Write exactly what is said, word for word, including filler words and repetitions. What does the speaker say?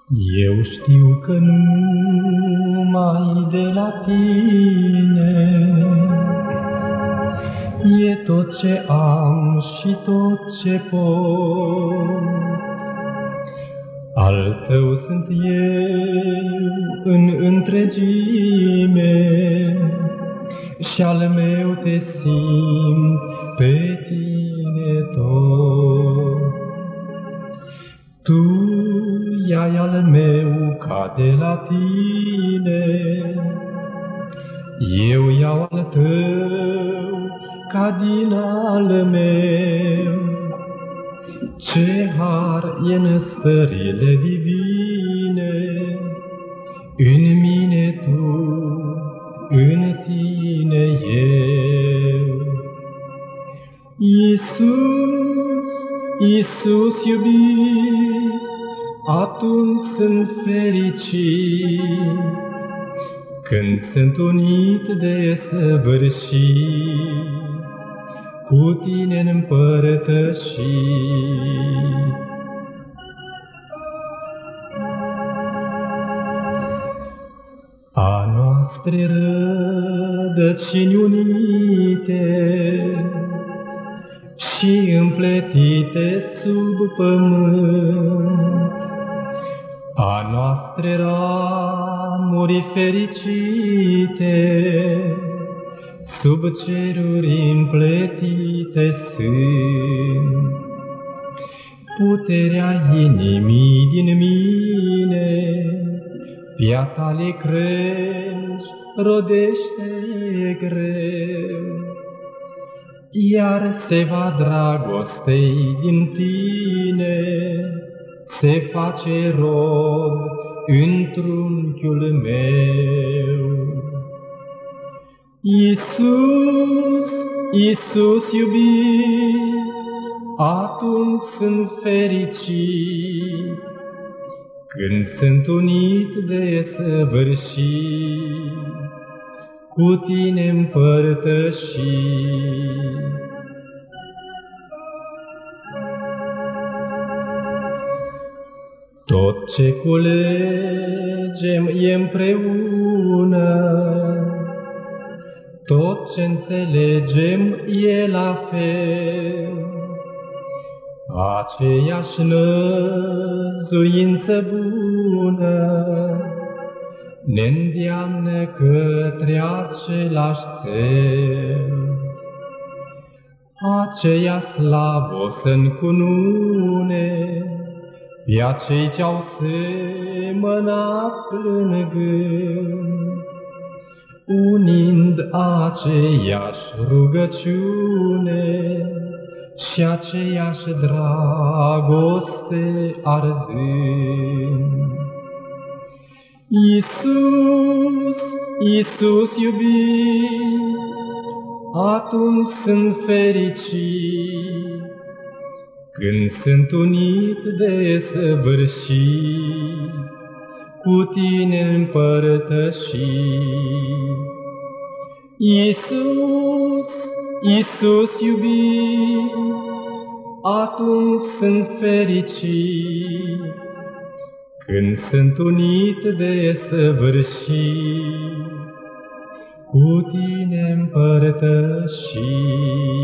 Eu știu că numai de la Tine e tot ce am și tot ce pot. Al Tău sunt eu în întregime și al meu te simt pe Tine tot. Tu i-ai al meu ca de la Tine, eu iau al Tău ca din al meu. Ce har e în stările divine, în mine Tu, în Tine eu. Iisus, Iisus iubit, atunci sunt fericit, când sunt unit desăvârșit, cu Tine împărtășit. A noastre rădăcini unite și împletite sub pământ, a noastre ramuri fericite sub ceruri împletite sunt. Puterea inimii din mine, piata le crești, rodește greu, iar seva dragostei din Tine se face rod în trunchiul meu. Iisus, Iisus iubit, atunci sunt fericit, când sunt unit desăvârșit, cu Tine împărtășit. Tot ce culegem e împreună, tot ce înțelegem e la fel. Aceeași năzuință bună ne îndeamnă către același țel. Aceea slavă să încunune pe acei ce-au semănat plângând, unind aceeași rugăciune și aceeași dragoste arzând. Iisus, Iisus iubit, atunci sunt fericit, când sunt unit desăvârșit, cu Tine împărtășit. Iisus, Iisus iubit, atunci sunt fericit, când sunt unit desăvârșit, cu Tine împărtășit.